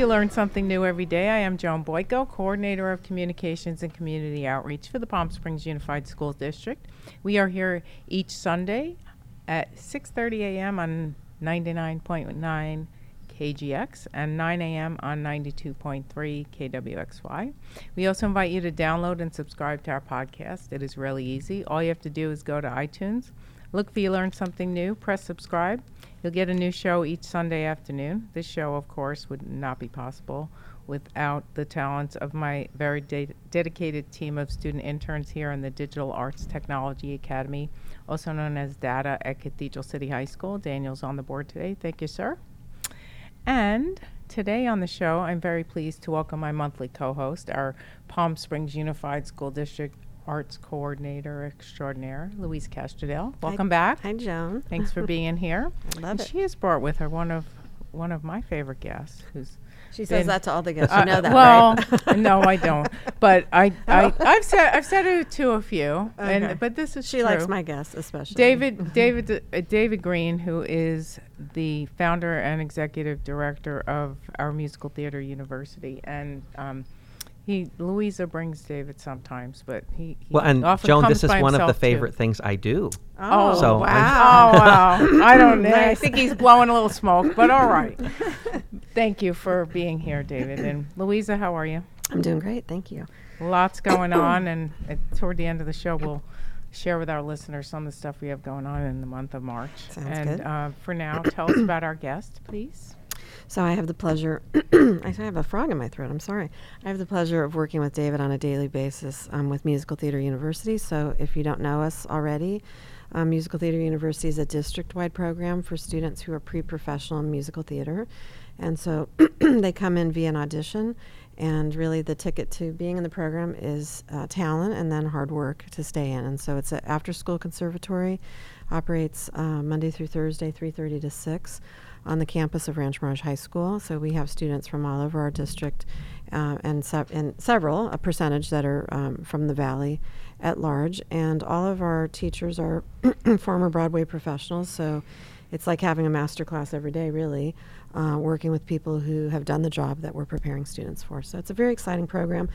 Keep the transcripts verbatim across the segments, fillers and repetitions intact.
you learn something new every day. I am Joan Boyko, Coordinator of Communications and Community Outreach for the Palm Springs Unified School District. We are here each Sunday at six thirty a.m. on ninety-nine point nine K G X and nine a.m. on ninety-two point three K W X Y. We also invite you to download and subscribe to our podcast. It is really easy. All you have to do is go to iTunes, look for You Learn Something New, press subscribe. You'll get a new show each Sunday afternoon. This show, of course, would not be possible without the talents of my very de- dedicated team of student interns here in the Digital Arts Technology Academy, also known as DATA at Cathedral City High School. Daniel's on the board today. Thank you, sir. And today on the show, I'm very pleased to welcome my monthly co-host, our Palm Springs Unified School District Arts Coordinator Extraordinaire, Louise Castrodale. Welcome Hi, back. Hi, Joan. Thanks for being here. I love and it. She has brought with her one of one of my favorite guests, who's She says been- that to all the guests. uh, You know that, well, right? no, I don't. But I, I, I've said I've said it to a few, Okay. and but this is She true. likes my guests especially. David, David, uh, David Green, who is the founder and executive director of our musical theater university, and um, he Louisa brings David sometimes, but he, he Well, and often Joan, comes this is by one of the himself, too. favorite things I do. Oh, So wow. I'm- Oh wow! I don't know. I Nice. think he's blowing a little smoke, but all right. Thank you for being here, David. And Louisa, how are you? I'm doing great. Thank you. Lots going on, and uh, toward the end of the show, we'll share with our listeners some of the stuff we have going on in the month of March. Sounds and good. Uh, for now, tell us about our guest, please. So I have the pleasure, I have a frog in my throat, I'm sorry. I have the pleasure of working with David on a daily basis um, with Musical Theater University. So if you don't know us already, um, Musical Theater University is a district-wide program for students who are pre-professional in musical theater. And so they come in via an audition, and really the ticket to being in the program is uh, talent and then hard work to stay in. And so it's an after-school conservatory, operates uh, Monday through Thursday, three thirty to six. On the campus of Ranch Mirage High School. So we have students from all over our district uh, and, se- and several, a percentage that are um, from the Valley at large. And all of our teachers are former Broadway professionals. So it's like having a master class every day, really, uh, working with people who have done the job that we're preparing students for. So it's a very exciting program.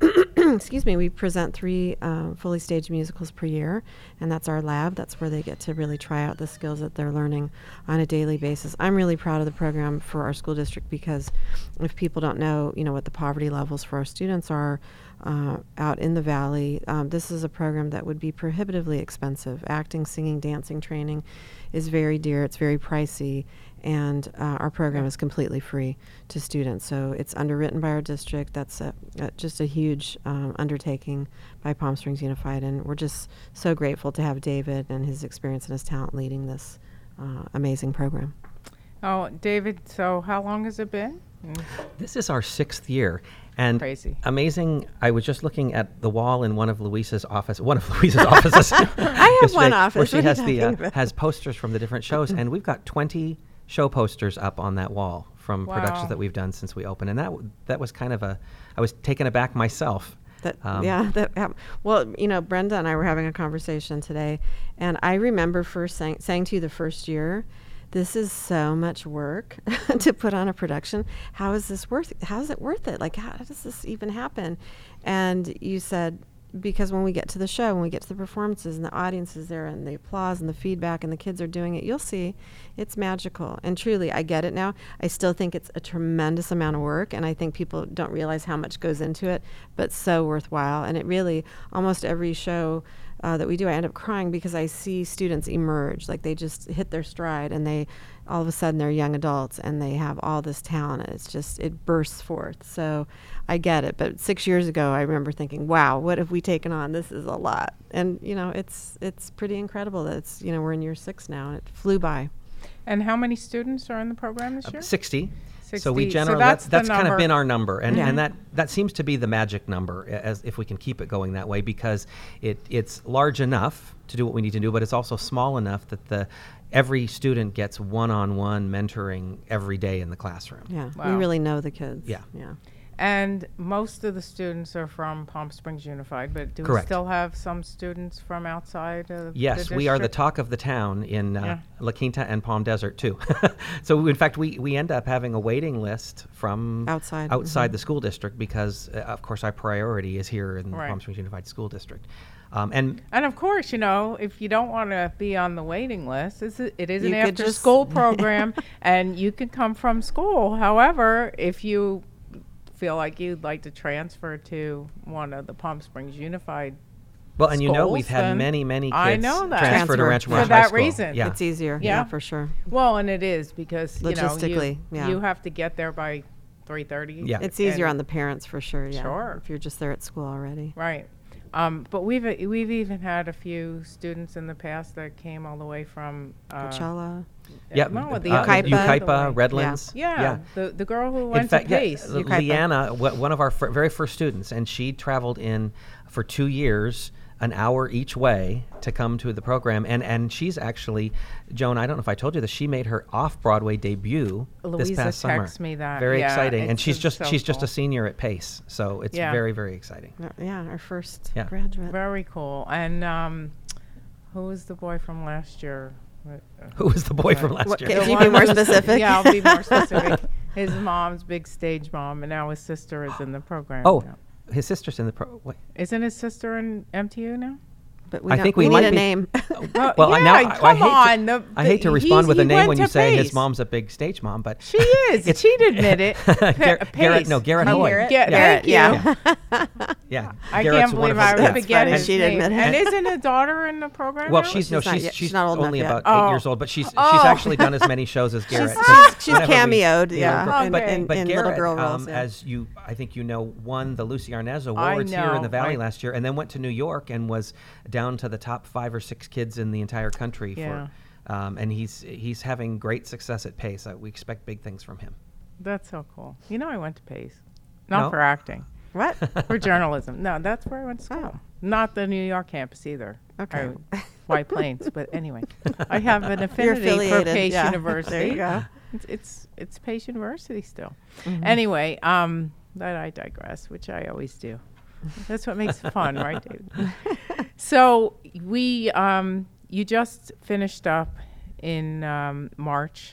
Excuse me, we present three uh, fully staged musicals per year, and that's our lab. That's where they get to really try out the skills that they're learning on a daily basis. I'm really proud of the program for our school district because if people don't know, you know, what the poverty levels for our students are uh, out in the Valley, um, this is a program that would be prohibitively expensive. Acting, singing, dancing training is very dear. It's very pricey. And uh, our program is completely free to students. So it's underwritten by our district. That's a, a, just a huge um, undertaking by Palm Springs Unified. And we're just so grateful to have David and his experience and his talent leading this uh, amazing program. Oh, David, so how long has it been? Mm, This is our sixth year. And Crazy. amazing, I was just looking at the wall in one of Louisa's office, one of Louisa's offices. I have one yesterday, office. Where she What are you has the uh, talking about? has posters from the different shows, and we've got twenty show posters up on that wall from Wow. productions that we've done since we opened. And that w- that was kind of a, I was taken aback myself. That, Um, yeah. That, hap- well, you know, Brenda and I were having a conversation today, and I remember first saying, saying to you the first year, this is so much work to put on a production. How is this worth it? How is it worth it? Like, how does this even happen? And you said, because when we get to the show, when we get to the performances and the audience is there and the applause and the feedback and the kids are doing it, you'll see it's magical. And truly, I get it now. I still think it's a tremendous amount of work, and I think people don't realize how much goes into it, but so worthwhile. And it really, almost every show uh, that we do, I end up crying because I see students emerge. Like, they just hit their stride, and they, all of a sudden, they're young adults, and they have all this talent. And it's just, it bursts forth. So I get it. But six years ago, I remember thinking, wow, what have we taken on? This is a lot. And, you know, it's it's pretty incredible that it's, you know, we're in year six now, and it flew by. And how many students are in the program this Uh, year? sixty. So sixty. we So generally that's that's, the that's kind number. of been our number, and, Yeah. and that that seems to be the magic number, a- as if we can keep it going that way, because it it's large enough to do what we need to do, but it's also small enough that the every student gets one-on-one mentoring every day in the classroom. Yeah, we Wow. really know the kids. Yeah. Yeah. And most of the students are from Palm Springs Unified, but do Correct. we still have some students from outside of Yes, the we are the district? talk of the town in uh, Yeah. La Quinta and Palm Desert too. So in fact, we, we end up having a waiting list from Outside, outside mhm. the school district because, uh, of course, our priority is here in the Right. Palm Springs Unified School District. Um, and And of course, you know, if you don't want to be on the waiting list, it's a, it is You an could just- after-school program, and you can come from school. However, if you feel like you'd like to transfer to one of the Palm Springs Unified, well, and you know, schools, we've had then many, many kids I know that. transfer to Transfer. Rancho For Mirage High that School. reason. Yeah. It's easier. Yeah. Yeah, for sure. well, and it is because you know Logistically, you, yeah. you have to get there by three thirty. Yeah. It's easier and- on the parents for sure. Yeah. Sure. If you're just there at school already. Right. Um, but we've we've even had a few students in the past that came all the way from uh, Coachella. Yeah, no, the uh, other- the other Ukaipa, way. Redlands. Yeah, the the girl who In went fact, to yeah, Pace. L- Ukaipa. Leanna, w- one of our fir- very first students, and she traveled in for two years, an hour each way to come to the program. And, and she's actually, Joan, I don't know if I told you this, she made her off-Broadway debut this Louisa past summer. texted me that. Very Yeah, exciting. And it's she's so- just so she's just a cool. senior at Pace. So it's Yeah. very, very exciting. Uh, Yeah, our first Yeah. graduate. Very cool. And um, who was the boy from last year? What, uh, Who was the boy from last What- year? Can the you one be more who's- specific? Yeah, I'll be more specific. His mom's big stage mom, and now his sister is in the program. Oh, now. his sister's in the pro. Wait. Isn't his sister in M T U now? But we I don't- think we we might need a be- name. Well, Well, I- yeah, now I- I come hate to- on. the- I hate to the- respond he's- with a he name went when you to say his Pace. mom's a big stage mom, but She is. She'd admit it. Pa- Gar- Garrett, Pace. no, Garrett Oh, Hoy. Garrett. Yeah. Thank you. Yeah. yeah. I Garrett's can't one of believe I his- would yeah. forget funny. his She'd name. admit it. And isn't a daughter in the program? Well, now? she's no, She's not she's yet- she's she's not old enough only yet. about Oh. eight years old, but she's she's Oh. actually done as many shows as Garrett. 'cause she's she's whenever we- cameoed, you know, yeah, gr- in, but, in, but in Garrett, little girl roles. um, yeah. as you, I think you know, won the Lucy Arnaz I Awards here in the know. Valley I- last year, and then went to New York and was down to the top five or six kids in the entire country. Yeah. For, um, and he's he's having great success at Pace. Uh, we expect big things from him. That's so cool. You know, I went to Pace. Not No? for acting, What? for journalism. No, that's where I went to school. Oh. Not the New York campus either. Okay. I- White Plains. But anyway, I have an affinity for affiliated, Pace yeah. University. There you go. It's, it's, it's Pace University still. Mhm. Anyway, um, that I digress, which I always do. That's what makes it fun, right, David? So we, um, you just finished up in um, March,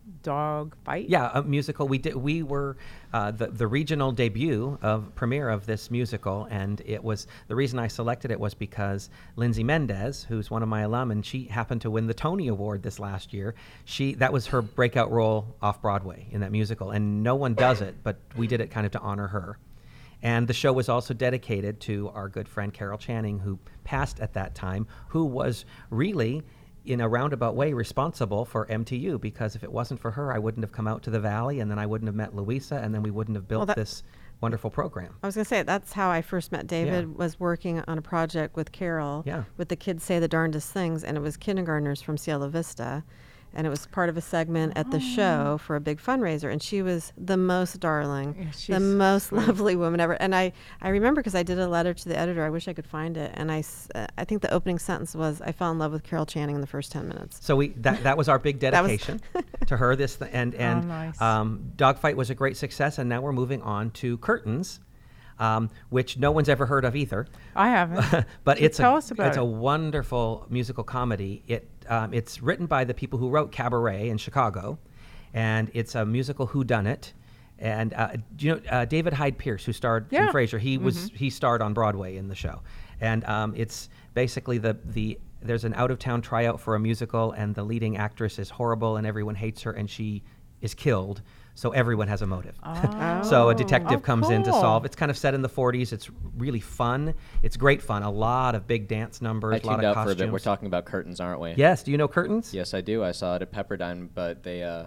Dog Fight. Yeah, a musical. We did. We were uh, the the regional debut of premiere of this musical, and it was the reason I selected it was because Lindsay Mendez, who's one of my alum, and she happened to win the Tony Award this last year. She that was her breakout role off Broadway in that musical, and no one does it, but we did it kind of to honor her. And the show was also dedicated to our good friend Carol Channing, who passed at that time, who was really, in a roundabout way, responsible for M T U, because if it wasn't for her, I wouldn't have come out to the Valley, and then I wouldn't have met Louisa, and then we wouldn't have built that- this wonderful program. I was going to say, that's how I first met David, was working on a project with Carol, Yeah. with the Kids Say the Darndest Things, and it was kindergartners from Cielo Vista, and it was part of a segment at the show for a big fundraiser, and she was the most darling, Yeah, the she's most sweet. lovely woman ever. And I, I remember because I did a letter to the editor, I wish I could find it, and I, s- uh, I think the opening sentence was, I fell in love with Carol Channing in the first ten minutes. So we that that was our big That was- dedication to her. This th- and and nice. um, Dogfight was a great success, and now we're moving on to Curtains, um, which no one's ever heard of either. I haven't. But So it's tell a us about it's it. a wonderful musical comedy. It um, it's written by the people who wrote Cabaret in Chicago, and it's a musical whodunit. And uh, do you know uh, David Hyde Pierce, who starred Yeah. in Frasier? He was Mhm. he starred on Broadway in the show, and um, it's basically the the there's an out of town tryout for a musical, and the leading actress is horrible, and everyone hates her, and she is killed. So everyone has a motive. Oh. So a detective Oh, comes in to cool. solve. It's kind of set in the forties. It's really fun. It's great fun. A lot of big dance numbers. I a lot tuned of out costumes. for a bit. We're talking about Curtains, aren't we? Yes. Do you know Curtains? Yes, I do. I saw it at Pepperdine, but they, uh,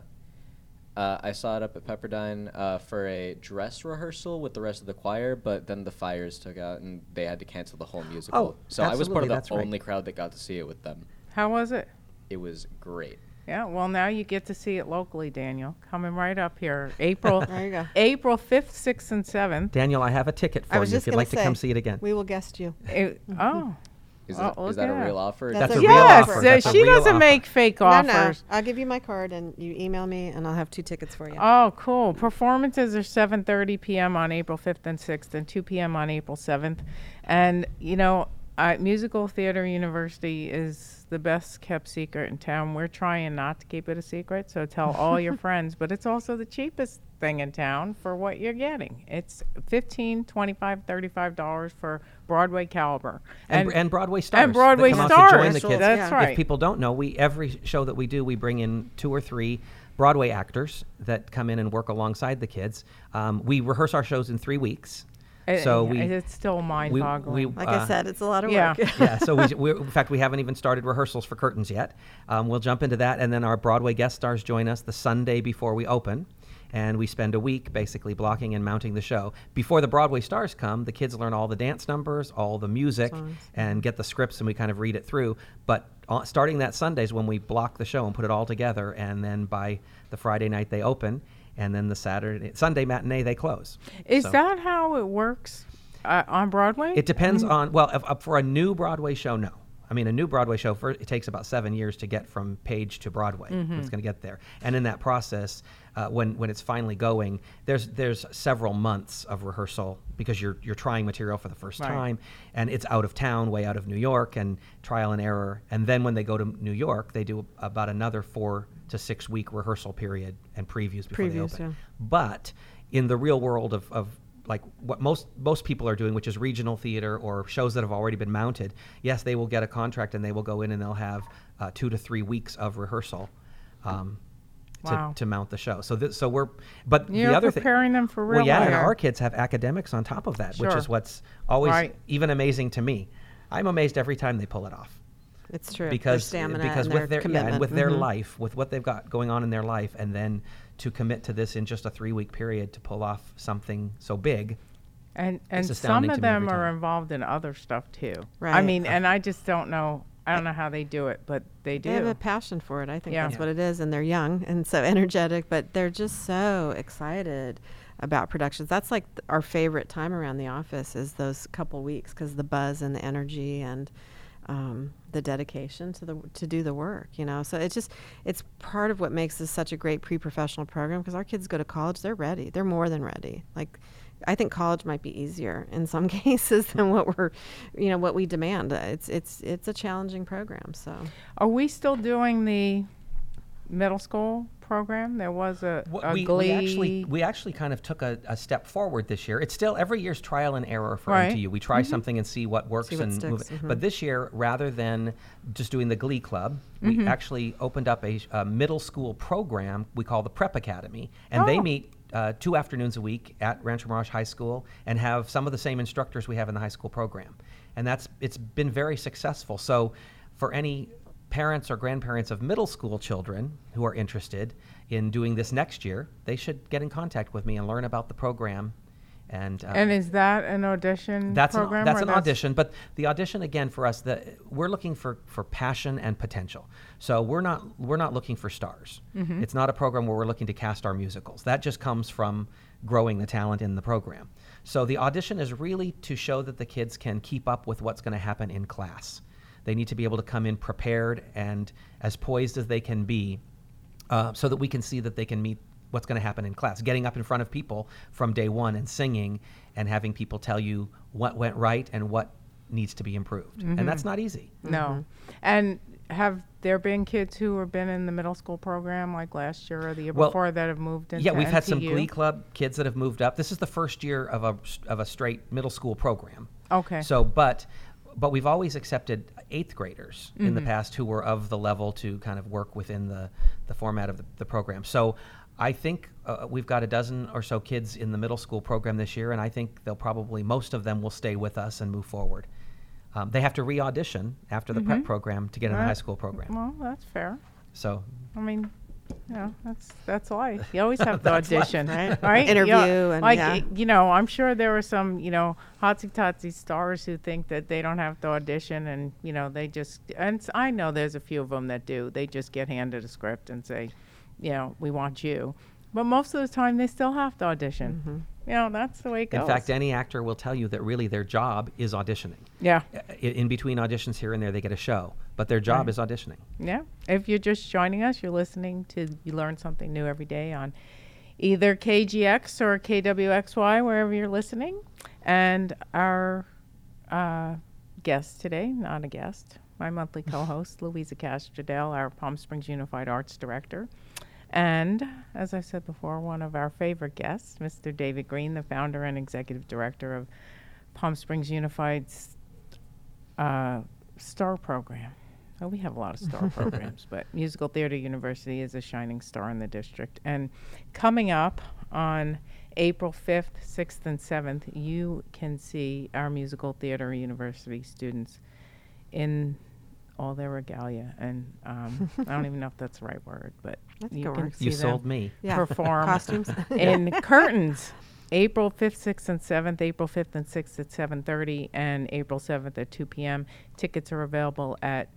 uh, I saw it up at Pepperdine uh, for a dress rehearsal with the rest of the choir, but then the fires took out and they had to cancel the whole musical. Oh, so I was part absolutely, of the that's right. only crowd that got to see it with them. How was it? It was great. Yeah, well, now you get to see it locally, Daniel. Coming right up here, April, There you go. April fifth, sixth, and seventh. Daniel, I have a ticket for I was you just if you'd gonna like to say, come see it again. We will guest you. It- oh, Is, Oh, it, look is that at a that. real offer? That's That's a a real real Yes, offer. uh, That's a she real doesn't offer. make fake No, no. offers. I'll give you my card and you email me and I'll have two tickets for you. Oh, cool. Performances are seven thirty p.m. on April fifth and sixth and two p.m. on April seventh. And, you know, uh, Musical Theater University is the best kept secret in town. We're trying not to keep it a secret, so tell all your friends. But it's also the cheapest thing in town for what you're getting. It's fifteen, twenty-five, thirty-five dollars for Broadway caliber. And, and Broadway stars. And Broadway that come stars. Out to join the kids. That's Yeah. right. If people don't know, we every show that we do, we bring in two or three Broadway actors that come in and work alongside the kids. Um, we rehearse our shows in three weeks. It- so it- we, it's still mind-boggling. we- Like uh, I said, it's a lot of yeah. work. yeah, so we, we, in fact, we haven't even started rehearsals for curtains yet. Um, we'll jump into that, and then our Broadway guest stars join us the Sunday before we open, and we spend a week basically blocking and mounting the show. Before the Broadway stars come, the kids learn all the dance numbers, all the music, Songs. and get the scripts, and we kind of read it through. But uh, starting that Sunday is when we block the show and put it all together, and then by the Friday night they open, and then the Saturday Sunday matinee they close. Is So- that how it works uh, on Broadway? It depends on, well, if, uh, for a new Broadway show, no. I mean, a new Broadway show, for, it takes about seven years to get from page to Broadway. It's going to get there. And in that process, uh, when, when it's finally going, there's there's several months of rehearsal because you're you're trying material for the first Right. time, and it's out of town, way out of New York, and trial and error. And then when they go to New York, they do about another four to six week rehearsal period and previews before they Previews, open. yeah. But in the real world of, of like what most most people are doing, which is regional theater or shows that have already been mounted, yes, they will get a contract and they will go in and they'll have uh, two to three weeks of rehearsal um, Wow. to, to mount the show. So this, so we're, but You're the other preparing thing, them for real well, yeah, and life. our kids have academics on top of that, which Sure. is what's always Right. even amazing to me. I'm amazed every time they pull it off. It's true. Because their stamina because and with their their yeah, commitment. and with their Mhm. life, with what they've got going on in their life, and then to commit to this in just a three week period to pull off something so big. And and some astounding of to me every them are time. involved in other stuff too. I Right. mean, and I just don't know. I don't know how they do it, but they do. They have a passion for it. I think Yeah. that's Yeah. what it is. And they're young and so energetic, but they're just so excited about productions. That's like th- our favorite time around the office is those couple weeks because the buzz and the energy and um, the dedication to the to do the work. You know, so it's just it's part of what makes this such a great pre-professional program because our kids go to college, they're ready. They're more than ready. Like. I think college might be easier in some cases than what we're, you know, what we demand. Uh, It's it's it's a challenging program. So Are we still doing the middle school program? There was a, Wh- a we, Glee. we actually we actually kind of took a, a step forward this year. It's still every year's trial and error for Right. M T U. We try something and see what works See what and move sticks, it. mhm. But this year, rather than just doing the Glee Club, we actually opened up a, a middle school program we call the Prep Academy, and they Oh. meet uh, two afternoons a week at Rancho Mirage High School and have some of the same instructors we have in the high school program, and that's it's been very successful. So, for any parents or grandparents of middle school children who are interested in doing this next year, they should get in contact with me and learn about the program. And, uh, And is that an audition that's an, program? that's or an audition, but the audition again for us, the, we're looking for, for passion and potential. So we're not we're not looking for stars. Mm-hmm. It's not a program where we're looking to cast our musicals. That just comes from growing the talent in the program. So the audition is really to show that the kids can keep up with what's going to happen in class. They need to be able to come in prepared and as poised as they can be, uh, so that we can see that they can meet what's going to happen in class. Getting up in front of people from day one and singing and having people tell you what went right and what needs to be improved. And that's not easy. No. And have there been kids who have been in the middle school program like last year or the year Well, before that have moved into Yeah, we've had some N T U? Glee Club kids that have moved up. This is the first year of a of a straight middle school program. Okay. So, but but we've always accepted eighth graders in Mm-hmm. the past who were of the level to kind of work within the the format of the, the program. So, I think uh, we've got a dozen or so kids in the middle school program this year, and I think they'll probably most of them will stay with us and move forward. Um, they have to re-audition after the prep program to get in the Right. high school program. Well, that's fair. So. I mean, yeah, that's that's life. You always have to That's life, audition, right? right? Interview You know, and- like yeah. y- you know, I'm sure there are some you know hotsy totsy stars who think that they don't have to audition, and you know they just and s- I know there's a few of them that do. They just get handed a script and say, you know, we want you, but most of the time they still have to audition. You know, that's the way it goes. In fact, any actor will tell you that really their job is auditioning. Yeah. I- In between auditions here and there, they get a show, but their job Right. is auditioning. Yeah. If you're just joining us, you're listening to You Learn Something New every day on either K G X or K W X Y, wherever you're listening. And our uh, guest today, not a guest, my monthly co-host, Louisa Castrodale, our Palm Springs Unified Arts Director. And, as I said before, one of our favorite guests, Mister David Green, the founder and executive director of Palm Springs Unified's uh, STAR program. Well, we have a lot of STAR programs, but Musical Theater University is a shining star in the district. And coming up on April fifth, sixth, and seventh, you can see our Musical Theater University students in all their regalia. And um, I don't even know if that's the right word, but I think you it can works. see You them sold me. Yeah. perform Costumes. in curtains. April fifth, sixth, and seventh, April fifth and sixth at seven thirty, and April seventh at two p.m. Tickets are available at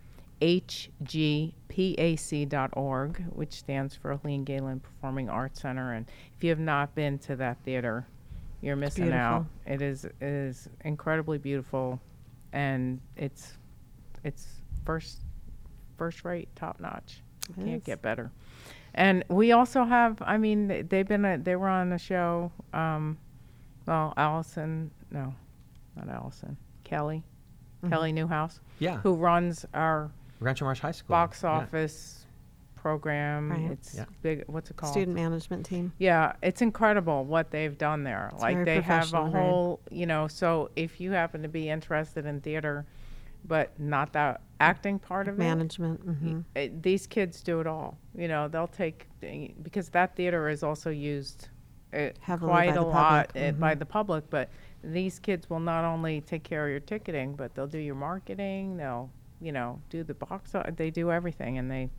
H G P A C dot org, which stands for Helene Galen Performing Arts Center. And if you have not been to that theater, you're missing beautiful. out. It is it is incredibly beautiful, and it's it's first first rate, top notch. It Can't is. get better. And we also have, I mean, th- they've been, a, they were on a show, um, well, Allison, no, not Allison, Kelly, Mhm. Kelly Newhouse, Yeah. who runs our Rancho Marsh High School. box Yeah. office program. Right. It's Yeah. big, what's it called? Student management team. Yeah, it's incredible what they've done there. It's like very they have a professional grade. whole, you know, so if you happen to be interested in theater, but not that acting part of it, Management. y- hmm uh, these kids do it all. You know, they'll take the- because that theater is also used uh, Heavily quite by a the lot public, uh, by mhm. the public. But these kids will not only take care of your ticketing, but they'll do your marketing. They'll, you know, do the box. o- They do everything, and they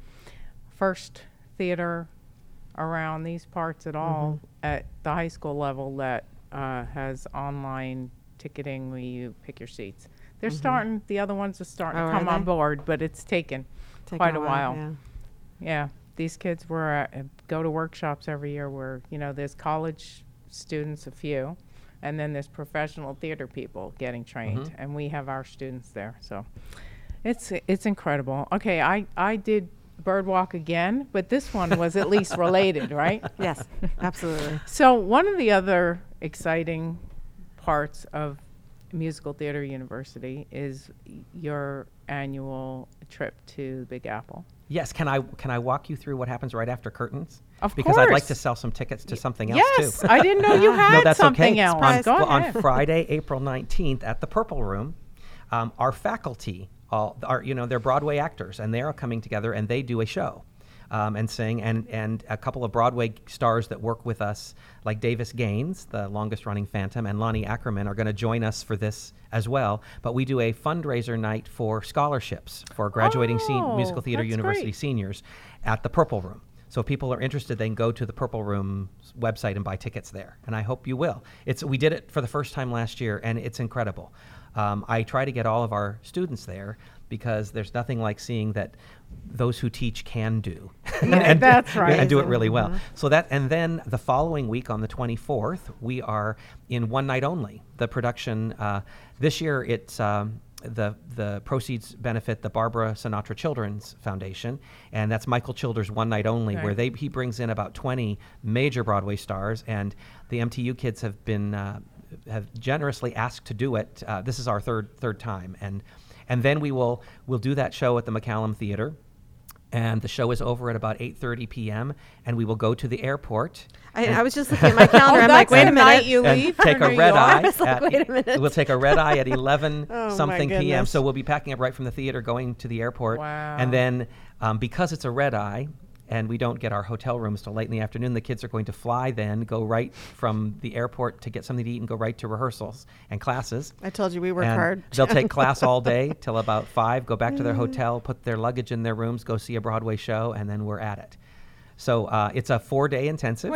first theater around these parts at all at the high school level that uh, has online ticketing where you pick your seats. They're Mhm. starting. The other ones are starting Oh, to are come on they? board, but it's taken Taking quite a while. Yeah. Yeah, these kids were at, uh, go to workshops every year where, you know, there's college students, a few, and then there's professional theater people getting trained, Mhm. and we have our students there. So it's it's incredible. Okay, I I did Birdwalk again, but this one was at least related, right? Yes, absolutely. So one of the other exciting parts of Musical Theater University is y- your annual trip to Big Apple. Yes. Can I can I walk you through what happens right after curtains? Of Because I'd like course. to sell some tickets to something else Yes, too. I didn't know you had no, that's something okay. else. Surprise. Go Well, on ahead. Friday, April nineteenth, at the Purple Room, um, our faculty, all are you know, they're Broadway actors, and they are coming together and they do a show. Um, and sing, and, and a couple of Broadway stars that work with us, like Davis Gaines, the longest-running Phantom, and Lonnie Ackerman, are going to join us for this as well. But we do a fundraiser night for scholarships for graduating sen- Oh, Musical Theater that's University great. seniors at the Purple Room. So if people are interested, they can go to the Purple Room's website and buy tickets there. And I hope you will. It's we did it for the first time last year, and it's incredible. Um, I try to get all of our students there because there's nothing like seeing that those who teach can do. Yeah, that's right. And do it really well. So that, and then the following week on the twenty-fourth, we are in One Night Only. The production, uh, this year it's um, the the proceeds benefit the Barbara Sinatra Children's Foundation, and that's Michael Childers' One Night Only, where Right. they he brings in about twenty major Broadway stars, and the M T U kids have been uh, have generously asked to do it. Uh, this is our third third time, and and then we will we'll do that show at the McCallum Theater. And the show is over at about eight thirty p.m. and we will go to the airport. I, and- I was just looking at my calendar. Oh, I'm like, that's wait the a night minute. you and leave take for a New red York? eye. I was like, at wait a minute. We'll take a red eye at eleven Oh, my something p.m. goodness. So we'll be packing up right from the theater, going to the airport. Wow. And then um, because it's a red eye, and we don't get our hotel rooms till late in the afternoon, the kids are going to fly then, go right from the airport to get something to eat and go right to rehearsals and classes. I told you we work And hard. they'll take class all day till about five, go back to their hotel, put their luggage in their rooms, go see a Broadway show, and then we're at it. So uh, it's a four-day intensive. Wait,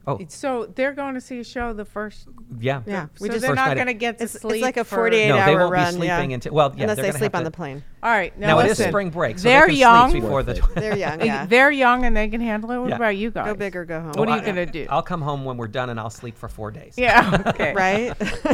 Oh, So they're going to see a show the first. yeah. Yeah, So we just they're First not night going to at- get to It's, sleep. it's like a for- forty-eight No, hour they won't run. be sleeping yeah. until well, yeah, Unless they're they gonna sleep have on to- the plane. All right. Now, Now it is listen, spring break, so they're they can young. sleep before the. Worth They're young. Uh, Yeah. They're young and they can handle it. What Yeah. about you guys? Go big or go home. What are you I- gonna do? I'll come home when we're done and I'll sleep for four days. Yeah. Okay. Right?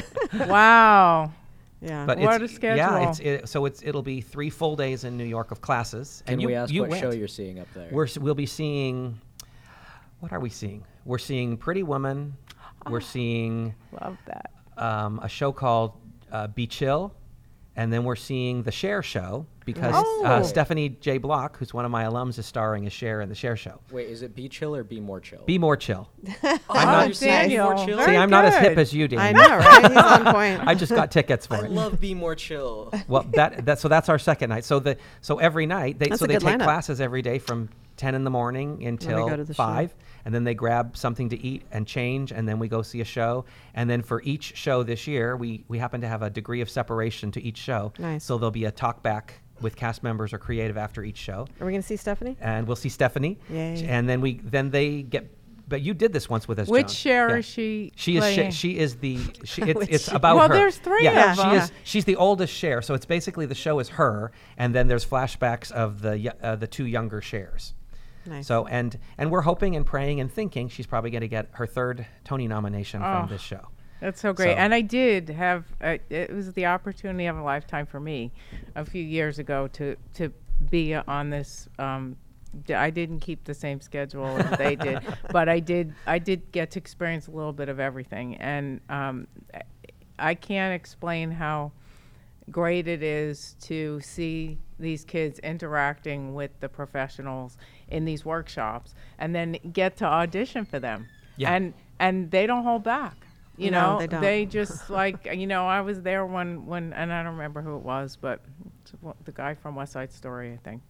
Wow. yeah. But What it's, a schedule. Yeah, it's it, so it's it'll be three full days in New York of classes. Can and you, we ask you what went. show you're seeing up there? We're s- we'll be seeing. What are we seeing? We're seeing Pretty Woman. We're seeing Love that. um, a show called uh, Be Chill, and then we're seeing the Cher Show because Oh. uh, Stephanie J. Block, who's one of my alums, is starring as Cher in the Cher Show. Wait, is it Be Chill or Be More Chill? Be more chill. oh, I'm not- you're saying Be More Daniel. Chill? Very See, I'm not as hip good. as you, I Dan. know, right? He's on point. I just got tickets for I it. love Be More Chill. Well, that that so that's our second night. So the so every night they That's so a they good take lineup. classes every day from ten in the morning until go to the show. five, and then they grab something to eat and change, and then we go see a show. And then for each show this year, we we happen to have a degree of separation to each show. Nice. So there'll be a talk back with cast members or creative after each show, Are we going to see Stephanie? and we'll see Stephanie. Yay. And then we then they get. But you did this once with us. Which Joan. Cher Yeah. is she? She is playing? she, she is the she, it's, Which it's she- about Well, her. there's three yeah, of she them. is she's the oldest Cher, so it's basically the show is her, and then there's flashbacks of the y- uh, the two younger Chers. Nice. So and and we're hoping and praying and thinking she's probably going to get her third Tony nomination Oh. from this show. That's so great. So- And I did have, uh, it was the opportunity of a lifetime for me a few years ago to, to be on this. Um, d- I didn't keep the same schedule as they did, but I did, I did get to experience a little bit of everything. And um, I- I can't explain how great it is to see these kids interacting with the professionals in these workshops and then get to audition for them. Yeah. And, and they don't hold back. You No, know, they don't. just like, you know, I was there when, when, and I don't remember who it was, but it's wh- the guy from West Side Story, I think.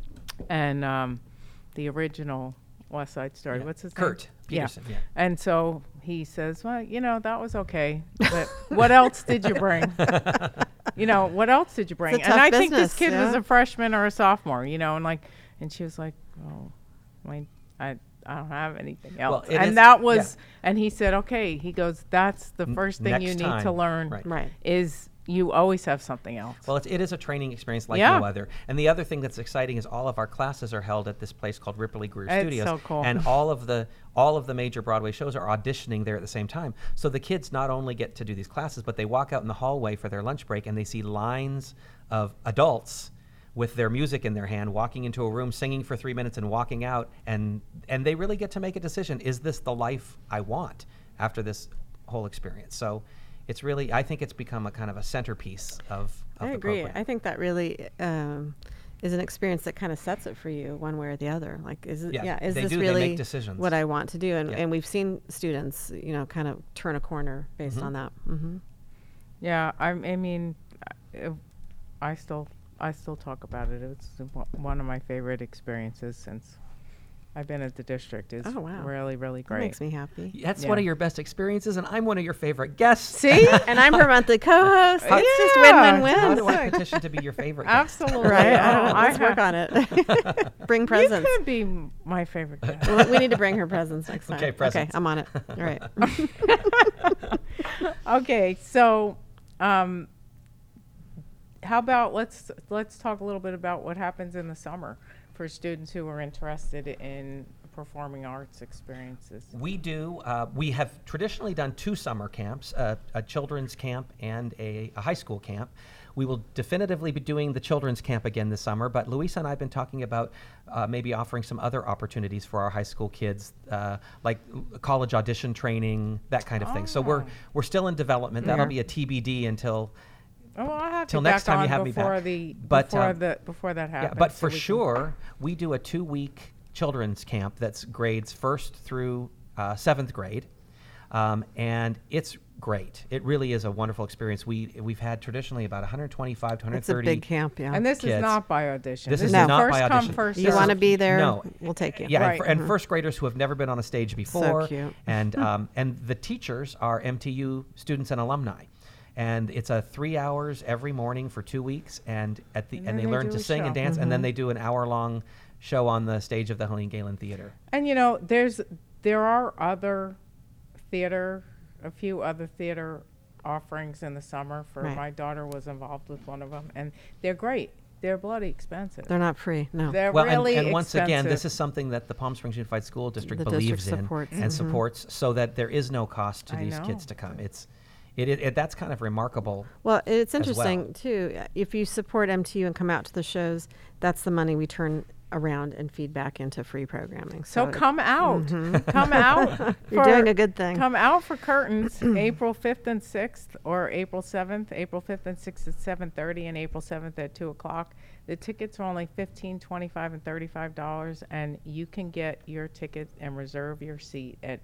And um, the original West Side Story, Yeah. what's his Kurt name? Peterson. Yeah. And so he says, well, you know, that was okay, but what else did you bring? You know, what else did you bring? It's a And tough I think this business, kid was yeah. a freshman or a sophomore, you know, and like, and she was like, oh, my, I, I don't have anything else. Well, it and is- that yeah. was, and he said, okay, he goes, that's the N- first thing you next need to time. learn Right. Right. is you always have something else. Well, it's, it is a training experience like Yeah. no other. And the other thing that's exciting is all of our classes are held at this place called Ripley Greer It's Studios. so cool. And all of the all of the major Broadway shows are auditioning there at the same time. So the kids not only get to do these classes, but they walk out in the hallway for their lunch break and they see lines of adults with their music in their hand, walking into a room, singing for three minutes and walking out. And, and they really get to make a decision. Is this the life I want after this whole experience? So it's really, I think it's become a kind of a centerpiece of, of I the agree. program. I think that really um, is an experience that kind of sets it for you one way or the other. Like, is it, Yeah, yeah, is they this do. They make really decisions. what I want to do? And, Yeah. and we've seen students, you know, kind of turn a corner based Mhm. on that. Mm-hmm. Yeah, I, I mean, I, I still, I still talk about it. It's w- one of my favorite experiences since I've been at the district. It's Oh, wow. really, really That great. makes me happy. That's Yeah. one of your best experiences, and I'm one of your favorite guests. See? And I'm her monthly co-host. Yeah. It's just How win-win-win. do I petition to be your favorite guest? Absolutely. Right? Oh, I Let's work have- on it. Bring You presents. could be m- my favorite guest. Well, we need to bring her presents next time. Okay, presents. Okay, I'm on it. All right. Okay, so um, how about let's let's talk a little bit about what happens in the summer for students who are interested in performing arts experiences. We do. Uh, we have traditionally done two summer camps, uh, a children's camp and a, a high school camp. We will definitively be doing the children's camp again this summer, but Louisa and I have been talking about uh, maybe offering some other opportunities for our high school kids, uh, like l- college audition training, that kind of thing. So we're Oh. we're still in development. That'll Yeah. be a T B D until Oh, well, I'll have Till you next back time you on have me before back. the But, before um, the before that happens. Yeah, but so for we can- sure, we do a two-week children's camp that's grades first through uh, seventh grade, um, and it's great. It really is a wonderful experience. We we've had traditionally about one hundred twenty-five to It's a one hundred thirty. big camp, yeah. And this kids. is not by audition. This is is not first by come audition. first you served. want to be there? No. We'll take you. Yeah, Right. and, for, and Mhm. first graders who have never been on a stage before, cute. and um, and the teachers are M T U students and alumni, and it's a three hours every morning for two weeks, and at the And and, then they they learn do to a sing and show. dance, and then Mhm. they do an hour long show on the stage of the Helene Galen Theater. And you know, there's there are other theater, a few other theater offerings in the summer. For Right. my daughter was involved with one of them, and they're great. They're bloody expensive. They're not free, no. They're Well, really and, and once again, this expensive. is something that the Palm Springs Unified School District The believes district in supports. and Mhm. supports, so that there is no cost to I these know. kids to come. It's, it, it, it that's kind of remarkable. Well, it's as interesting well. too. uh, If you support M T U and come out to the shows, that's the money we turn around and feed back into free programming. So it- come out, Mhm. come out. You're for- doing a good thing. Come out for curtains, April fifth and sixth, or April seventh. April fifth and sixth at seven thirty, and April seventh at two o'clock. The tickets are only fifteen, twenty-five, and thirty-five dollars, and you can get your ticket and reserve your seat at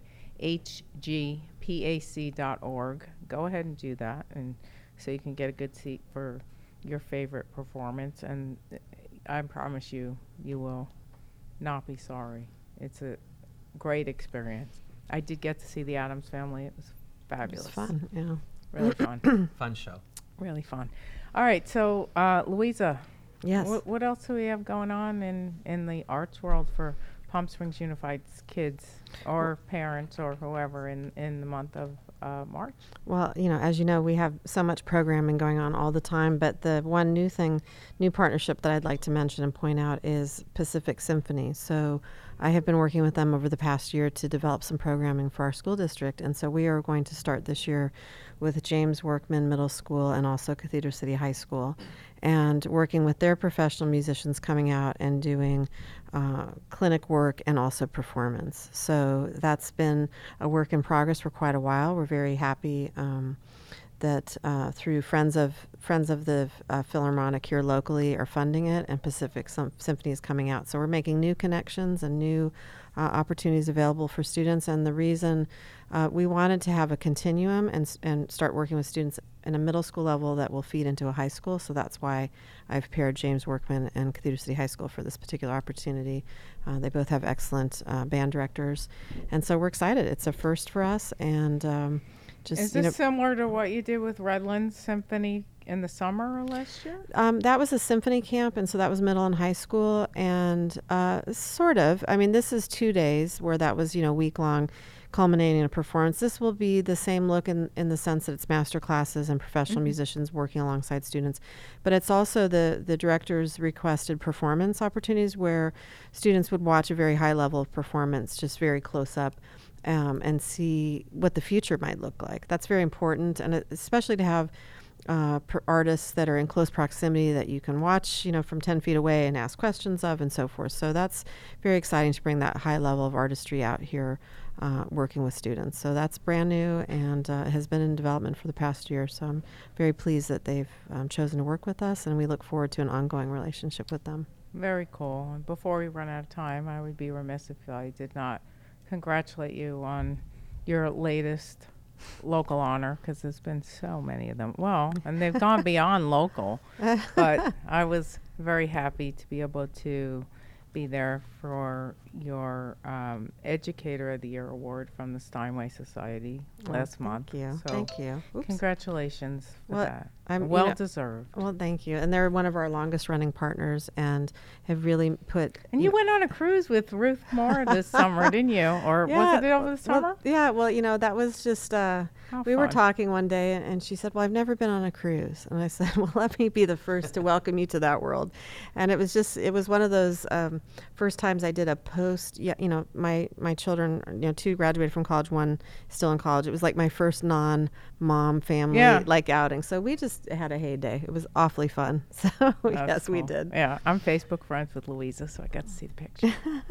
h g p a c dot org. Go ahead and do that, and so you can get a good seat for your favorite performance. And uh, I promise you, you will not be sorry. It's a great experience. I did get to see the Addams Family. It was fabulous. It's fun, yeah. Really fun. Fun show. Really fun. All right, so uh, Louisa, Yes. what, what else do we have going on in, in the arts world for Palm Springs Unified's kids or parents or whoever in, in the month of uh, March? Well, you know, as you know, we have so much programming going on all the time, but the one new thing, new partnership that I'd like to mention and point out is Pacific Symphony. So I have been working with them over the past year to develop some programming for our school district, and so we are going to start this year with James Workman Middle School and also Cathedral City High School, and working with their professional musicians coming out and doing uh, clinic work and also performance. So that's been a work in progress for quite a while. We're very happy um, that uh, through Friends of Friends of the uh, Philharmonic here locally are funding it, and Pacific Sym- Symphony is coming out. So we're making new connections and new uh, opportunities available for students. And the reason uh, we wanted to have a continuum and s- and start working with students in a middle school level that will feed into a high school. So that's why I've paired James Workman and Cathedral City High School for this particular opportunity. Uh, they both have excellent uh, band directors, and so we're excited. It's a first for us, and um, just Is you this know. similar to what you did with Redlands Symphony in the summer or last year? Um, that was a symphony camp, and so that was middle and high school, and uh, sort of. I mean, this is two days where that was, you know, week long, culminating in a performance. This will be the same look in, in the sense that it's master classes and professional Mhm. musicians working alongside students, but it's also the the director's requested performance opportunities where students would watch a very high level of performance, just very close up. Um, and see what the future might look like. That's very important, and it, especially to have uh, per artists that are in close proximity that you can watch, you know, from ten feet away and ask questions of, and so forth. So that's very exciting to bring that high level of artistry out here, uh, working with students. So that's brand new and uh, has been in development for the past year. So I'm very pleased that they've um, chosen to work with us, and we look forward to an ongoing relationship with them. Very cool. And before we run out of time, I would be remiss if I did not congratulate you on your latest local honor, because there's been so many of them. Well, and they've gone beyond local, but I was very happy to be able to be there for your um, Educator of the Year award from the Steinway Society Well, last month. Thank you. So Thank you. Oops. congratulations for Well, that. I'm- you well know- deserved. Well, thank you. And they're one of our longest running partners and have really put. And you went on a cruise with Ruth Moore this summer, didn't you? Or was it over the well, summer? yeah, well, you know, that was just, uh, How we were fun. talking one day and she said, well, I've never been on a cruise. And I said, well, let me be the first to welcome you to that world. And it was just, it was one of those um, first times I did a post, yeah, you know, my, my children, you know, two graduated from college, one still in college. It was like my first non-mom family, Yeah. like outing. So we just had a heyday. It was awfully fun. So That's yes, we cool. did. Yeah, I'm Facebook friends with Louisa, so I got to see the picture.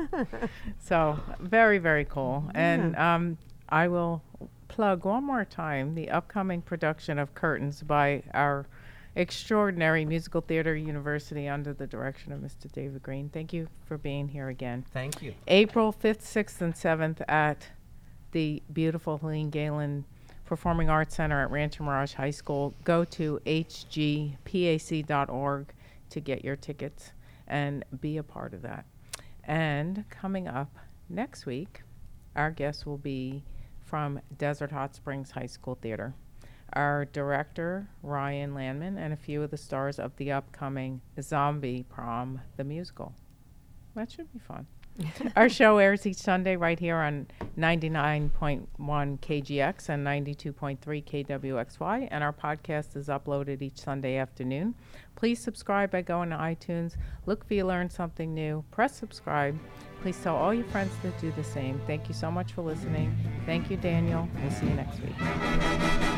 So very, very cool. And um, I will plug one more time the upcoming production of Curtains by our extraordinary Musical Theater University under the direction of Mister David Green. Thank you for being here again. Thank you. April fifth, sixth, and seventh at the beautiful Helene Galen Performing Arts Center at Rancho Mirage High School. Go to h g p a c dot org to get your tickets and be a part of that. And coming up next week, our guest will be from Desert Hot Springs High School Theater. Our director, Ryan Landman, and a few of the stars of the upcoming Zombie Prom, the musical. That should be fun. Our show airs each Sunday right here on ninety-nine point one K G X and ninety-two point three K W X Y, and our podcast is uploaded each Sunday afternoon. Please subscribe by going to iTunes. Look if you learned something new. Press subscribe. Please tell all your friends to do the same. Thank you so much for listening. Thank you, Daniel. We'll see you next week.